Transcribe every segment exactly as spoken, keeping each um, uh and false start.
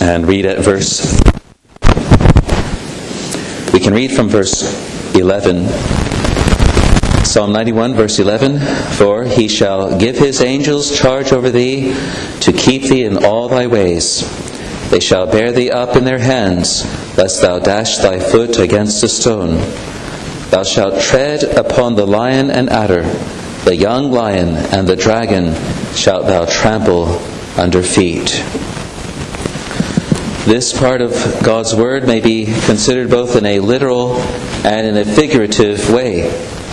and read at verse. We can read from verse eleven. Psalm ninety-one, verse eleven. For he shall give his angels charge over thee, to keep thee in all thy ways. They shall bear thee up in their hands, lest thou dash thy foot against a stone. Thou shalt tread upon the lion and adder, the young lion and the dragon shalt thou trample under feet. This part of God's Word may be considered both in a literal and in a figurative way.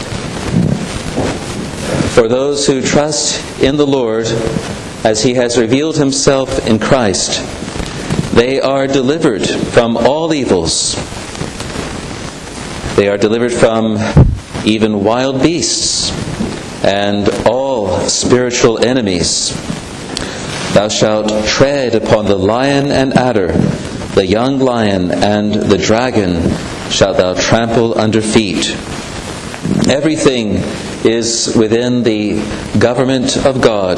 For those who trust in the Lord as He has revealed Himself in Christ, they are delivered from all evils. They are delivered from even wild beasts and all spiritual enemies. Thou shalt tread upon the lion and adder, the young lion and the dragon shalt thou trample under feet. Everything is within the government of God.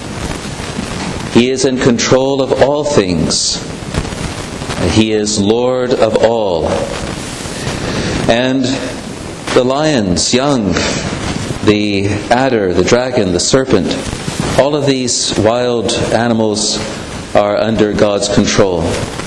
He is in control of all things. He is Lord of all. And the lions, young, the adder, the dragon, the serpent, all of these wild animals are under God's control.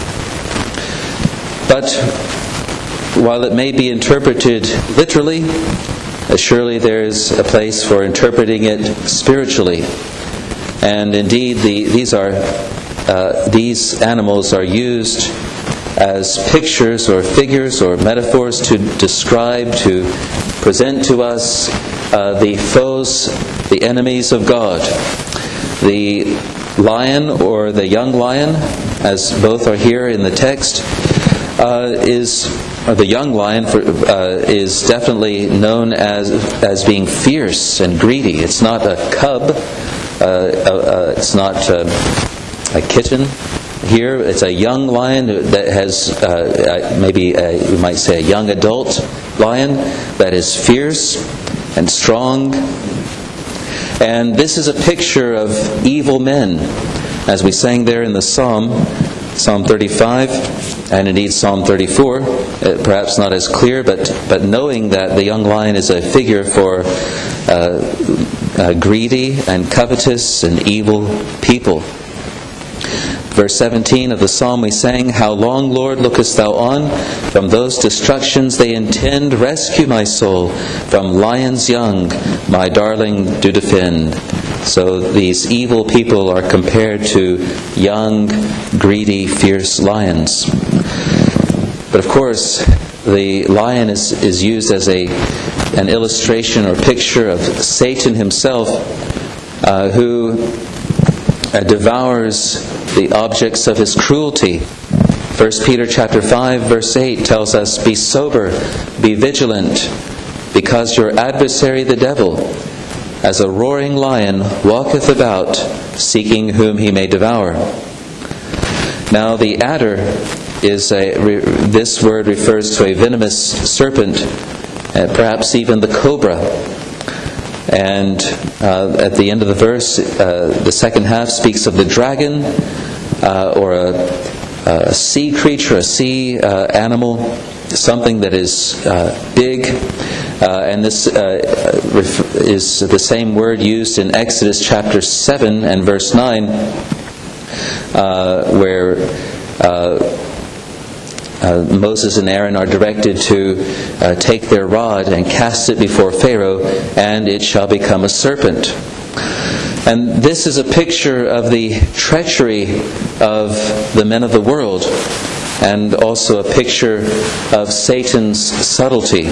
But while it may be interpreted literally, surely there is a place for interpreting it spiritually. And indeed, the, these are uh, these animals are used as pictures or figures or metaphors to describe, to present to us uh, the foes, the enemies of God. The lion or the young lion, as both are here in the text, uh, is or the young lion for, uh, is definitely known as as being fierce and greedy. It's not a cub. Uh, uh, it's not uh, a kitten. Here, it's a young lion that has uh, maybe a, you might say a young adult lion that is fierce and strong. And this is a picture of evil men, as we sang there in the Psalm, Psalm thirty-five, and indeed Psalm thirty-four. Uh, perhaps not as clear, but but knowing that the young lion is a figure for uh, uh, greedy and covetous and evil people. Verse seventeen of the Psalm we sang, How long, Lord, lookest thou on? From those destructions they intend, rescue my soul. From lions young, my darling do defend. So these evil people are compared to young, greedy, fierce lions. But of course, the lion is, is used as a an illustration or picture of Satan himself, uh, who uh, devours the objects of his cruelty. First Peter chapter five verse eight tells us, Be sober, be vigilant, because your adversary the devil, as a roaring lion, walketh about, seeking whom he may devour. Now the adder is a, this word refers to a venomous serpent, and perhaps even the cobra. And uh, at the end of the verse, uh, the second half speaks of the dragon, uh, or a, a sea creature, a sea uh, animal, something that is uh, big. Uh, and this uh, is the same word used in Exodus chapter seven and verse nine, uh, where uh, uh, Moses and Aaron are directed to uh, take their rod and cast it before Pharaoh, and it shall become a serpent. And this is a picture of the treachery of the men of the world, and also a picture of Satan's subtlety.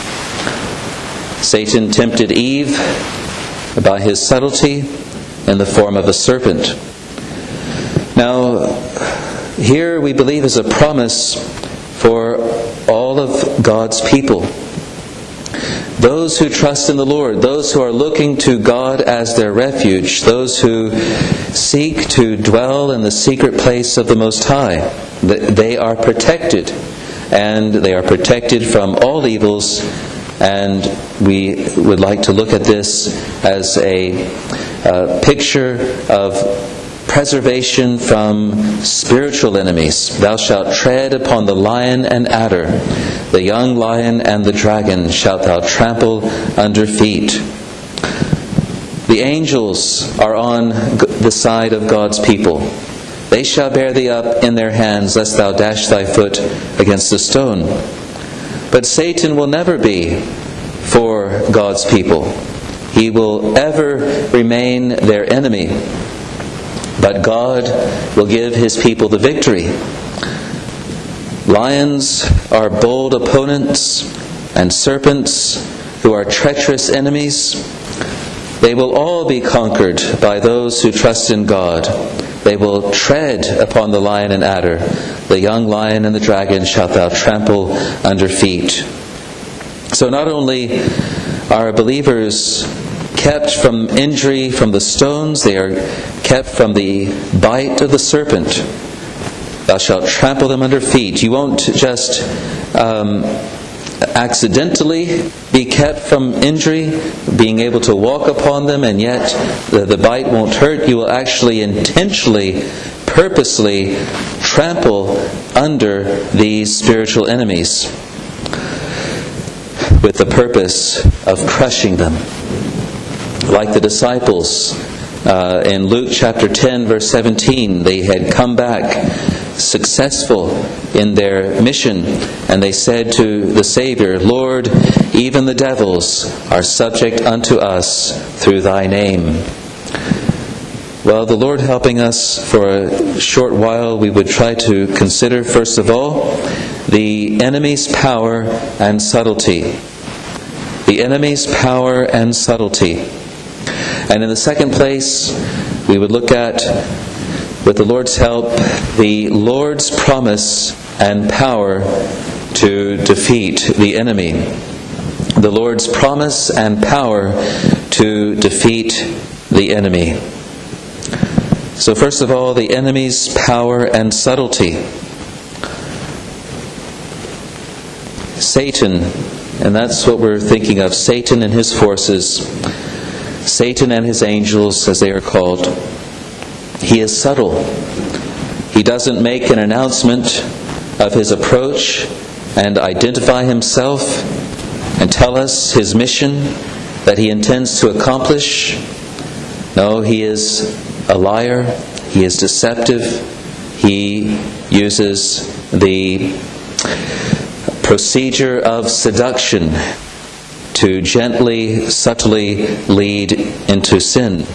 Satan tempted Eve by his subtlety in the form of a serpent. Now, here we believe is a promise for all of God's people. Those who trust in the Lord, those who are looking to God as their refuge, those who seek to dwell in the secret place of the Most High, they are protected, and they are protected from all evils. And we would like to look at this as a uh, picture of preservation from spiritual enemies. Thou shalt tread upon the lion and adder, the young lion and the dragon shalt thou trample under feet. The angels are on the side of God's people. They shall bear thee up in their hands, lest thou dash thy foot against a stone. But Satan will never be for God's people. He will ever remain their enemy. But God will give His people the victory. Lions are bold opponents, and serpents who are treacherous enemies. They will all be conquered by those who trust in God. They will tread upon the lion and adder. The young lion and the dragon shalt thou trample under feet. So not only are believers kept from injury from the stones, they are kept from the bite of the serpent. Thou shalt trample them under feet. You won't just um, accidentally be kept from injury, being able to walk upon them, and yet the, the bite won't hurt. You will actually intentionally, purposely trample under these spiritual enemies with the purpose of crushing them. Like the disciples uh, in Luke chapter ten, verse seventeen, they had come back successful in their mission, and they said to the Savior, Lord, even the devils are subject unto us through thy name. Well, the Lord helping us for a short while, we would try to consider, first of all, the enemy's power and subtlety. The enemy's power and subtlety. And in the second place, we would look at, with the Lord's help, the Lord's promise and power to defeat the enemy. The Lord's promise and power to defeat the enemy. So first of all, the enemy's power and subtlety. Satan, and that's what we're thinking of, Satan and his forces, Satan and his angels, as they are called. He is subtle. He doesn't make an announcement of his approach and identify himself and tell us his mission that he intends to accomplish. No, he is a liar. He is deceptive. He uses the procedure of seduction to gently, subtly lead into sin.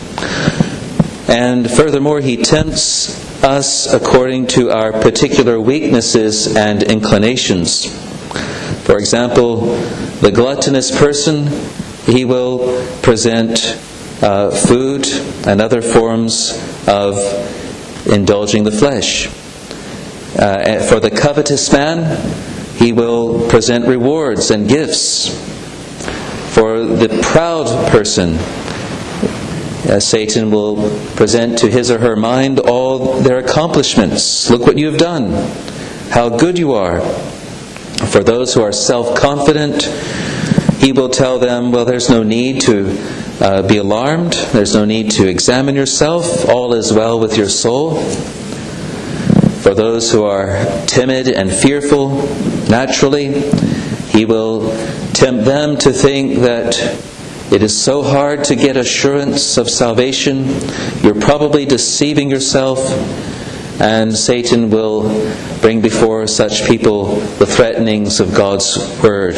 And furthermore, he tempts us according to our particular weaknesses and inclinations. For example, the gluttonous person, he will present uh, food and other forms of indulging the flesh. Uh, for the covetous man, he will present rewards and gifts. For the proud person, uh, Satan will present to his or her mind all their accomplishments. Look what you have done. How good you are. For those who are self-confident, he will tell them, well, there's no need to uh, be alarmed. There's no need to examine yourself. All is well with your soul. For those who are timid and fearful, naturally, he will tempt them to think that it is so hard to get assurance of salvation. You're probably deceiving yourself. And Satan will bring before such people the threatenings of God's Word.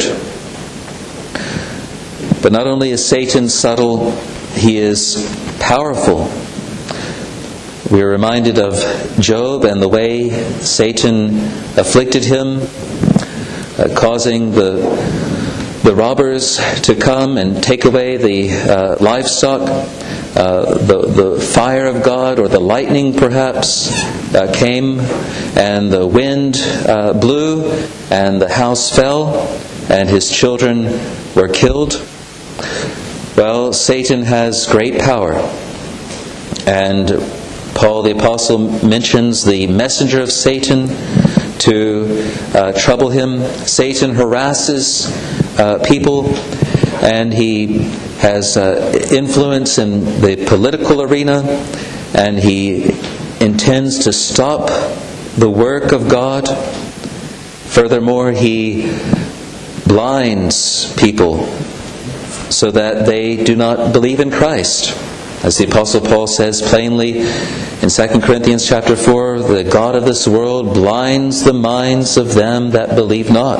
But not only is Satan subtle, he is powerful. We are reminded of Job and the way Satan afflicted him, uh, causing the the robbers to come and take away the uh, livestock. Uh, the, the fire of God, or the lightning perhaps, uh, came, and the wind uh, blew, and the house fell, and his children were killed. Well, Satan has great power. And Paul the Apostle mentions the messenger of Satan to uh, trouble him. Satan harasses uh, people, and he has uh, influence in the political arena, and he intends to stop the work of God. Furthermore, he blinds people so that they do not believe in Christ. As the Apostle Paul says plainly in Second Corinthians chapter four, the God of this world blinds the minds of them that believe not.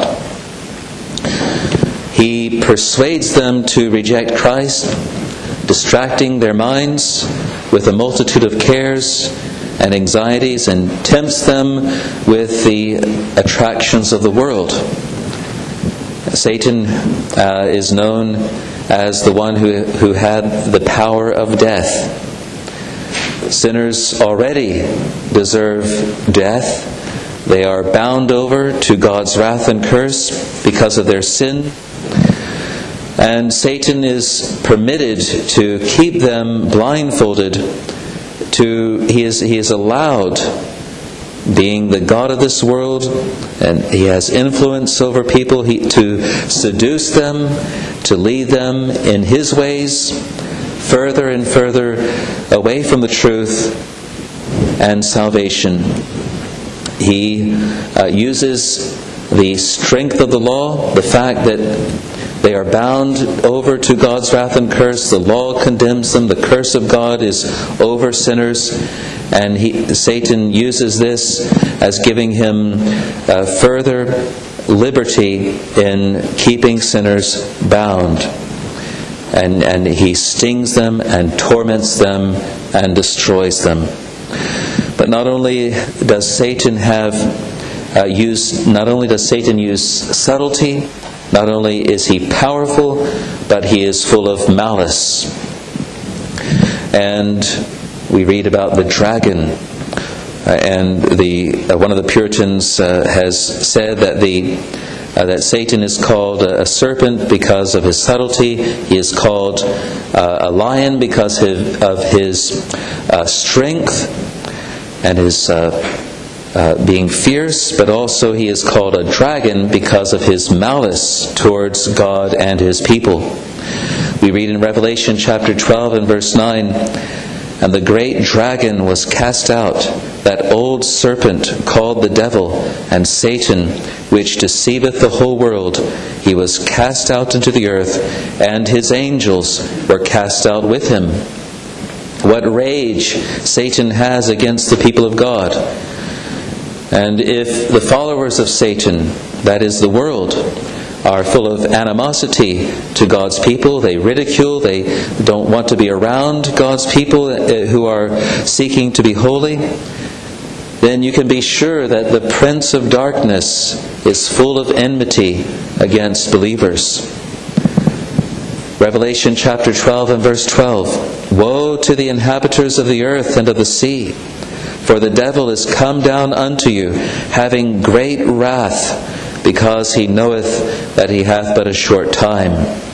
He persuades them to reject Christ, distracting their minds with a multitude of cares and anxieties, and tempts them with the attractions of the world. Satan uh, is known as the one who, who had the power of death. Sinners already deserve death. They are bound over to God's wrath and curse because of their sin. And Satan is permitted to keep them blindfolded. To he is he is allowed, being the God of this world, and he has influence over people, he, to seduce them, to lead them in his ways further and further away from the truth and salvation. He uh, uses the strength of the law, the fact that they are bound over to God's wrath and curse. The law condemns them. The curse of God is over sinners. And he, Satan uses this as giving him uh, further liberty in keeping sinners bound. And, and he stings them and torments them and destroys them. But not only does Satan have uh, use, not only does Satan use subtlety, not only is he powerful, but he is full of malice. And we read about the dragon, uh, and the uh, one of the Puritans uh, has said that the uh, that Satan is called a, a serpent because of his subtlety. He is called uh, a lion because his, of his uh, strength and his uh, uh, being fierce, but also he is called a dragon because of his malice towards God and his people. We read in Revelation chapter twelve and verse nine, "And the great dragon was cast out, that old serpent called the devil and Satan, which deceiveth the whole world. He was cast out into the earth, and his angels were cast out with him." What rage Satan has against the people of God. And if the followers of Satan, that is the world, are full of animosity to God's people, they ridicule, they don't want to be around God's people who are seeking to be holy, then you can be sure that the prince of darkness is full of enmity against believers. Revelation chapter twelve and verse twelve, "Woe to the inhabitants of the earth and of the sea, for the devil is come down unto you, having great wrath, because he knoweth that he hath but a short time."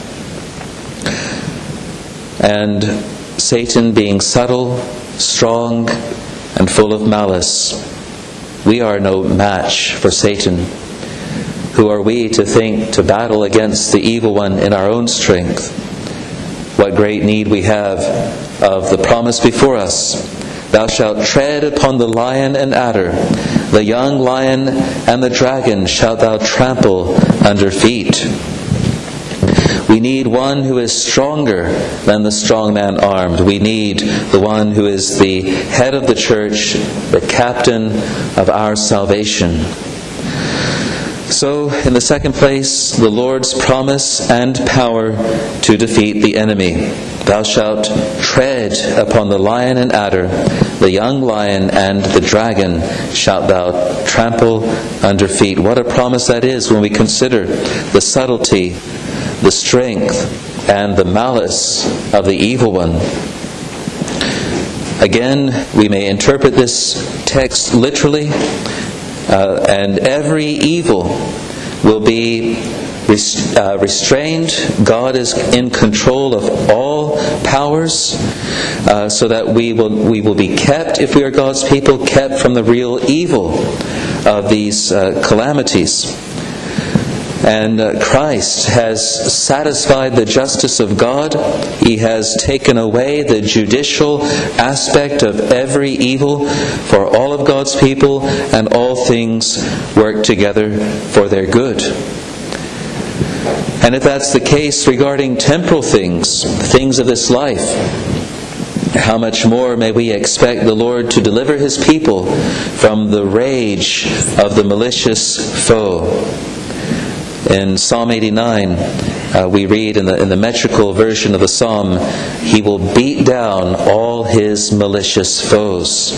And Satan, being subtle, strong, and full of malice, we are no match for Satan. Who are we to think to battle against the evil one in our own strength? What great need we have of the promise before us. "Thou shalt tread upon the lion and adder, the young lion and the dragon shalt thou trample under feet." We need one who is stronger than the strong man armed. We need the one who is the head of the church, the captain of our salvation. So, in the second place, the Lord's promise and power to defeat the enemy. "Thou shalt tread upon the lion and adder, the young lion and the dragon shalt thou trample under feet." What a promise that is when we consider the subtlety, the strength, and the malice of the evil one. Again, we may interpret this text literally, uh, and every evil will be res- uh, restrained. God is in control of all powers, uh, so that we will we will be kept, if we are God's people, kept from the real evil of these uh, calamities. And uh, Christ has satisfied the justice of God. He has taken away the judicial aspect of every evil for all of God's people, and all things work together for their good. And if that's the case regarding temporal things, things of this life, how much more may we expect the Lord to deliver His people from the rage of the malicious foe? In Psalm eighty-nine, uh, we read in the, in the metrical version of the psalm, He will beat down all His malicious foes.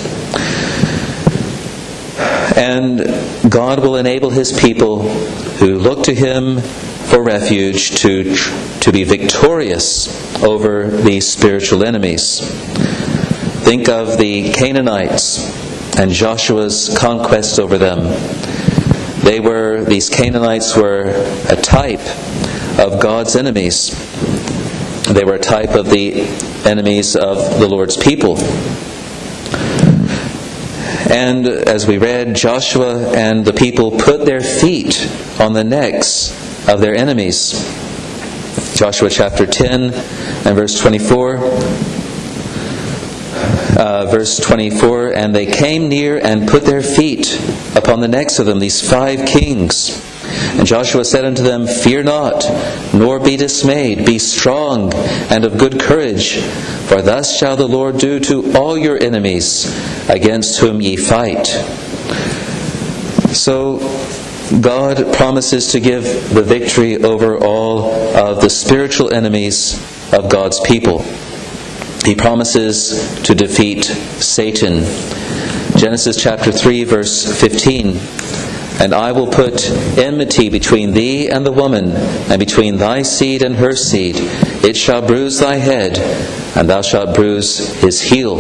And God will enable His people who look to Him for refuge to, to be victorious over these spiritual enemies. Think of the Canaanites and Joshua's conquest over them. They were, these Canaanites were a type of God's enemies. They were a type of the enemies of the Lord's people. And as we read, Joshua and the people put their feet on the necks of their enemies. Joshua chapter ten and verse twenty-four. Uh, verse twenty-four, and they came near and put their feet upon the necks of them, these five kings. And Joshua said unto them, Fear not, nor be dismayed. Be strong and of good courage, for thus shall the Lord do to all your enemies against whom ye fight. So God promises to give the victory over all of the spiritual enemies of God's people. He promises to defeat Satan. Genesis chapter three, verse fifteen. And I will put enmity between thee and the woman, and between thy seed and her seed. It shall bruise thy head, and thou shalt bruise his heel.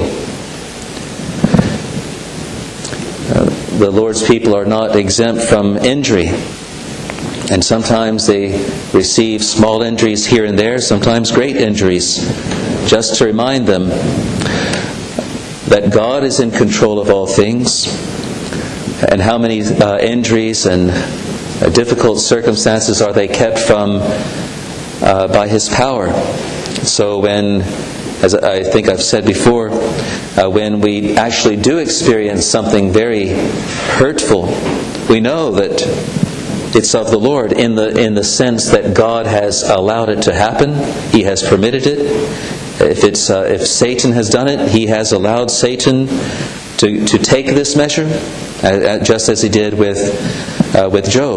Uh, the Lord's people are not exempt from injury. And sometimes they receive small injuries here and there, sometimes great injuries. Just to remind them that God is in control of all things, and how many uh, injuries and uh, difficult circumstances are they kept from uh, by His power. So when, as I think I've said before, uh, when we actually do experience something very hurtful, we know that it's of the Lord in the in the sense that God has allowed it to happen. He has permitted it. If it's uh, if Satan has done it, he has allowed Satan to, to take this measure, uh, just as he did with uh, with Job.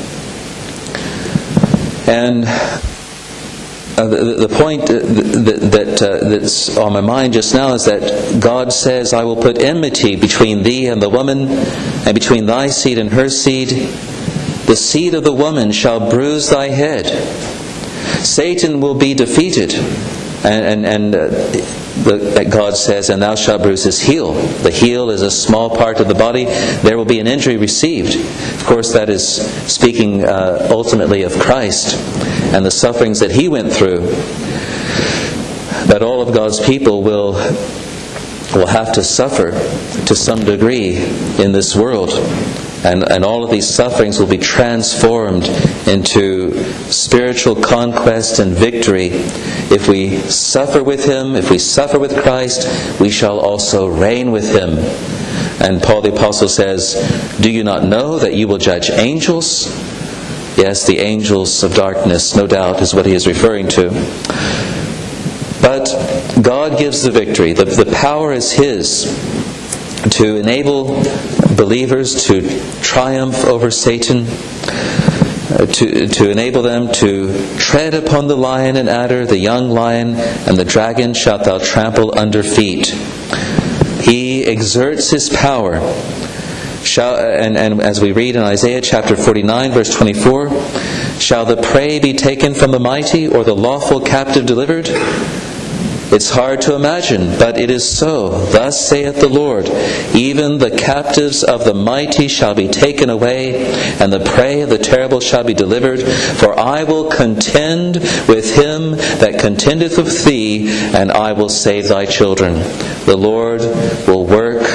And uh, the, the point that, that uh, that's on my mind just now is that God says, I will put enmity between thee and the woman, and between thy seed and her seed. The seed of the woman shall bruise thy head. Satan will be defeated. And, and, and uh, the, that God says, and thou shalt bruise his heel. The heel is a small part of the body. There will be an injury received. Of course, that is speaking uh, ultimately of Christ and the sufferings that He went through. That all of God's people will will have to suffer to some degree in this world. And, and all of these sufferings will be transformed into spiritual conquest and victory. If we suffer with Him, if we suffer with Christ, we shall also reign with Him. And Paul the Apostle says, do you not know that you will judge angels? Yes, the angels of darkness, no doubt, is what he is referring to. But God gives the victory. The, the power is His to enable believers to triumph over Satan, uh, to, to enable them to tread upon the lion and adder, the young lion, and the dragon shalt thou trample under feet. He exerts His power. Shall, and, and as we read in Isaiah chapter forty-nine, verse twenty-four, shall the prey be taken from the mighty, or the lawful captive delivered? It's hard to imagine, but it is so. Thus saith the Lord, even the captives of the mighty shall be taken away, and the prey of the terrible shall be delivered. For I will contend with him that contendeth with thee, and I will save thy children. The Lord will work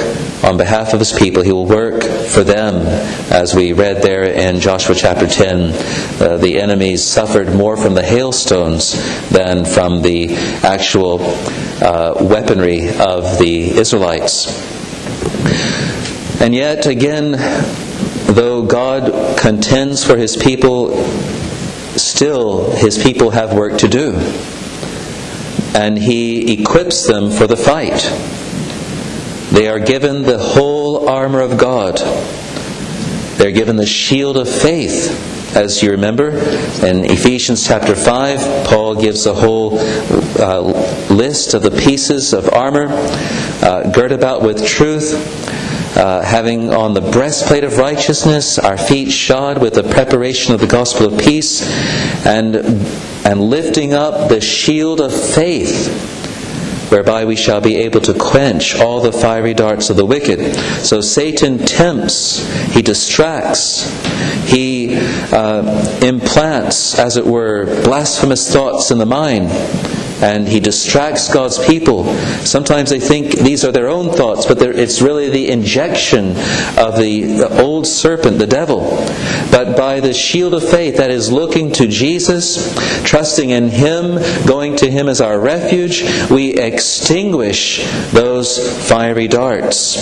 on behalf of His people. He will work for them, as we read there in Joshua chapter ten. Uh, the enemies suffered more from the hailstones than from the actual uh, weaponry of the Israelites. And yet, again, though God contends for His people, still His people have work to do. And He equips them for the fight. They are given the whole armor of God. They're given the shield of faith. As you remember, in Ephesians chapter five, Paul gives a whole uh, list of the pieces of armor, uh, girt about with truth, uh, having on the breastplate of righteousness, our feet shod with the preparation of the gospel of peace, and and lifting up the shield of faith, whereby we shall be able to quench all the fiery darts of the wicked. So Satan tempts, he distracts, he uh, implants, as it were, blasphemous thoughts in the mind, and he distracts God's people. Sometimes they think these are their own thoughts, but it's really the injection of the, the old serpent, the devil. But by the shield of faith, that is looking to Jesus, trusting in Him, going to Him as our refuge, we extinguish those fiery darts.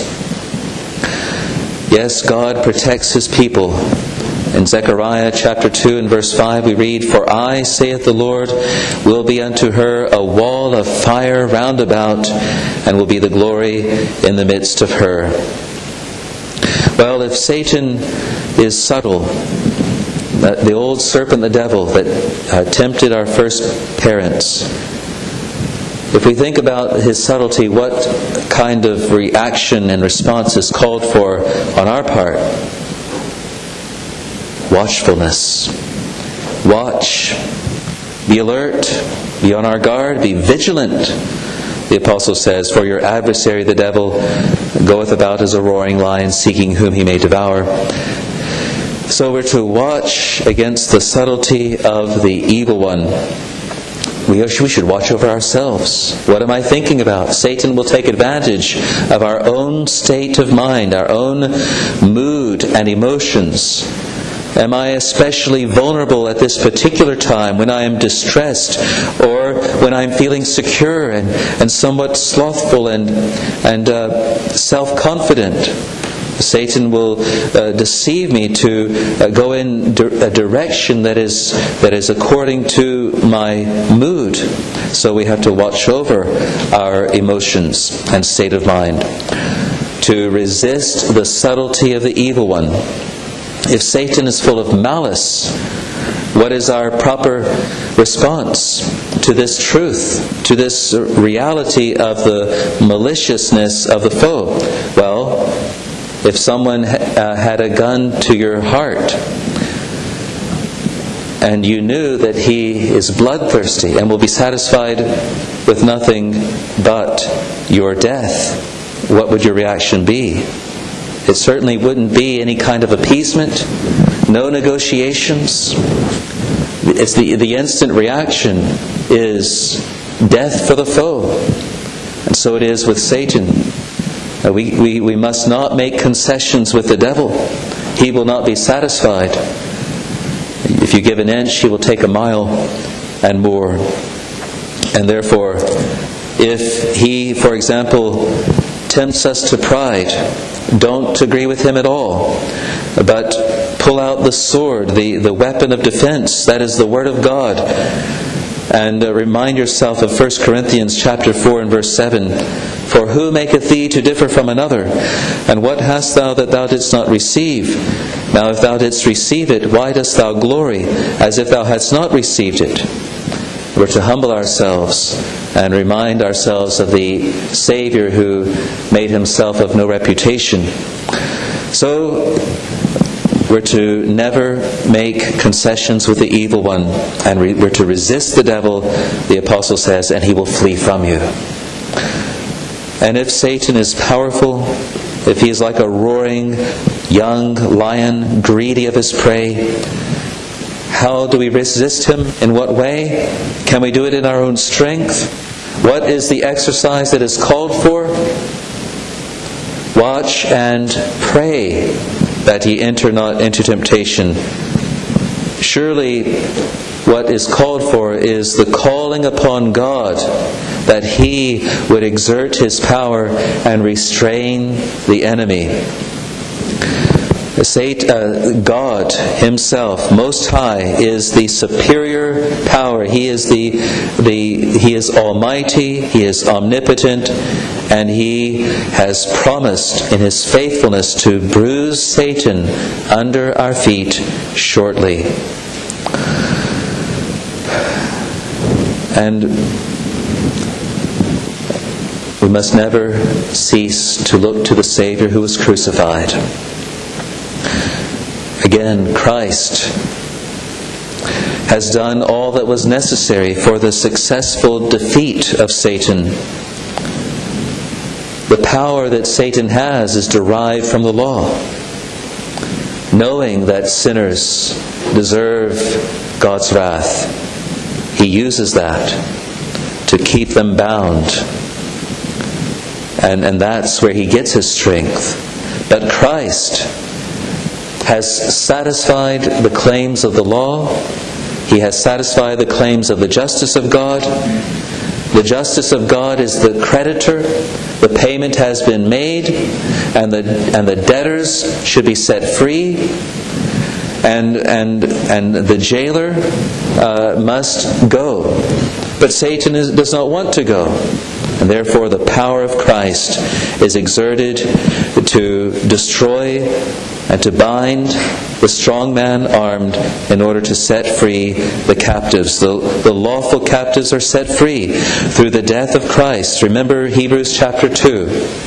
Yes, God protects His people. In Zechariah chapter two and verse five we read, "For I, saith the Lord, will be unto her a wall of fire round about, and will be the glory in the midst of her." Well, if Satan is subtle, the old serpent, the devil, that uh, tempted our first parents, if we think about his subtlety, what kind of reaction and response is called for on our part? Watchfulness. Watch. Be alert. Be on our guard. Be vigilant. The apostle says, "For your adversary the devil goeth about as a roaring lion, seeking whom he may devour." So we're to watch against the subtlety of the evil one. We should watch over ourselves. What am I thinking about? Satan will take advantage of our own state of mind, our own mood and emotions. Am I especially vulnerable at this particular time when I am distressed, or when I'm feeling secure and, and somewhat slothful and, and uh, self-confident? Satan will uh, deceive me to uh, go in di- a direction that is that is according to my mood. So we have to watch over our emotions and state of mind to resist the subtlety of the evil one. If Satan is full of malice, what is our proper response to this truth, to this reality of the maliciousness of the foe? Well, if someone uh, had a gun to your heart, and you knew that he is bloodthirsty and will be satisfied with nothing but your death, what would your reaction be? It certainly wouldn't be any kind of appeasement, no negotiations. It's the, the instant reaction is death for the foe. And so it is with Satan. Uh, we, we, we must not make concessions with the devil. He will not be satisfied. If you give an inch, he will take a mile and more. And therefore, if he, for example, tempts us to pride, don't agree with him at all, but pull out the sword, the, the weapon of defense, that is the Word of God, and uh, remind yourself of First Corinthians chapter four and verse seven. "For who maketh thee to differ from another? And what hast thou that thou didst not receive? Now if thou didst receive it, why dost thou glory, as if thou hadst not received it?" We're to humble ourselves and remind ourselves of the Savior who made himself of no reputation. So we're to never make concessions with the evil one, and we're to resist the devil, the apostle says, and he will flee from you. And if Satan is powerful, if he is like a roaring young lion, greedy of his prey, how do we resist him? In what way? Can we do it in our own strength? What is the exercise that is called for? Watch and pray that ye enter not into temptation. Surely what is called for is the calling upon God, that He would exert His power and restrain the enemy. Uh, God Himself, Most High, is the superior power. He is the, the He is almighty, He is omnipotent, and He has promised in His faithfulness to bruise Satan under our feet shortly. And we must never cease to look to the Savior who was crucified. Again, Christ has done all that was necessary for the successful defeat of Satan. The power that Satan has is derived from the law. Knowing that sinners deserve God's wrath, He uses that to keep them bound. And, and that's where He gets His strength. But Christ has satisfied the claims of the law. He has satisfied the claims of the justice of God. The justice of God is the creditor. The payment has been made, and the and the debtors should be set free. And and and the jailer uh, must go, but Satan is, does not want to go, and therefore the power of Christ is exerted to destroy and to bind the strong man armed in order to set free the captives. The, the lawful captives are set free through the death of Christ. Remember Hebrews chapter two.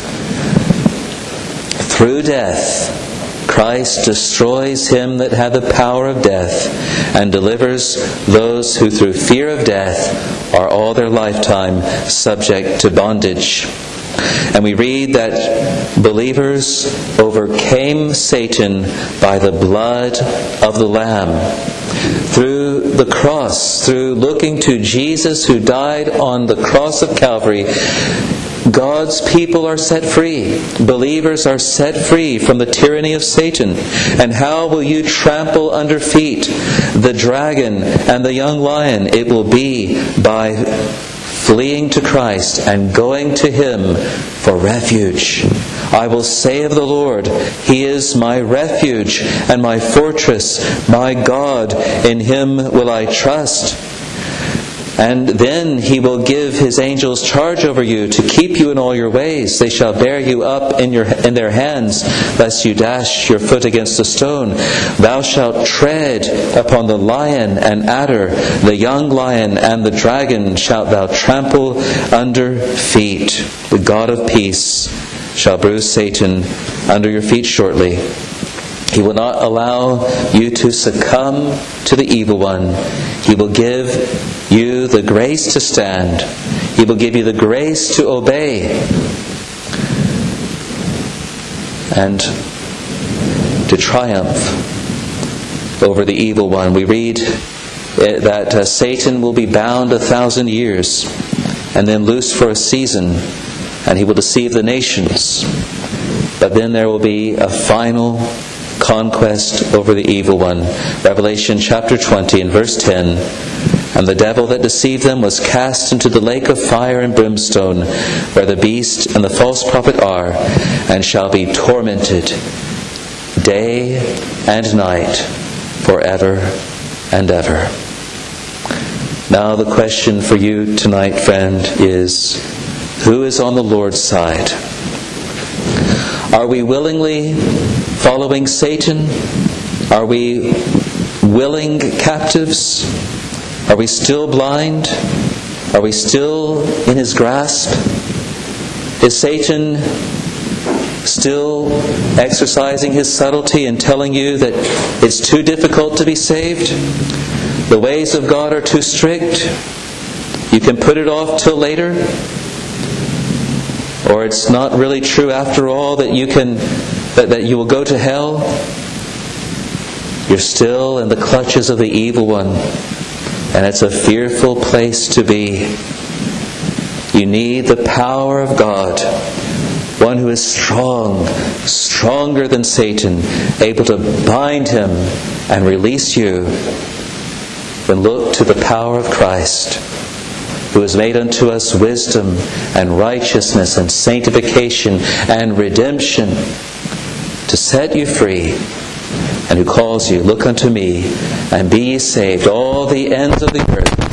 Through death, Christ destroys him that hath the power of death, and delivers those who through fear of death are all their lifetime subject to bondage. And we read that believers overcame Satan by the blood of the Lamb. Through the cross, through looking to Jesus who died on the cross of Calvary, God's people are set free. Believers are set free from the tyranny of Satan. And how will you trample under feet the dragon and the young lion? It will be by fleeing to Christ and going to Him for refuge. I will say of the Lord, He is my refuge and my fortress, my God, in Him will I trust. And then He will give His angels charge over you to keep you in all your ways. They shall bear you up in your in their hands, lest you dash your foot against a stone. Thou shalt tread upon the lion and adder, the young lion and the dragon shalt thou trample under feet. The God of peace shall bruise Satan under your feet shortly. He will not allow you to succumb to the evil one. He will give you the grace to stand. He will give you the grace to obey and to triumph over the evil one. We read that uh, Satan will be bound a thousand years and then loosed for a season, and he will deceive the nations. But then there will be a final conquest over the evil one. Revelation chapter twenty and verse ten. And the devil that deceived them was cast into the lake of fire and brimstone, where the beast and the false prophet are, and shall be tormented day and night forever and ever. Now the question for you tonight, friend, is who is on the Lord's side? Are we willingly following Satan? Are we willing captives? Are we still blind? Are we still in his grasp? Is Satan still exercising his subtlety and telling you that it's too difficult to be saved? The ways of God are too strict? You can put it off till later? Or it's not really true after all that you can that, that you will go to hell? You're still in the clutches of the evil one. And it's a fearful place to be. You need the power of God. one who is strong, stronger than Satan, able to bind him and release you, then look to the power of Christ, who has made unto us wisdom and righteousness and sanctification and redemption, to set you free, and who calls you, look unto me, and be ye saved, all the ends of the earth,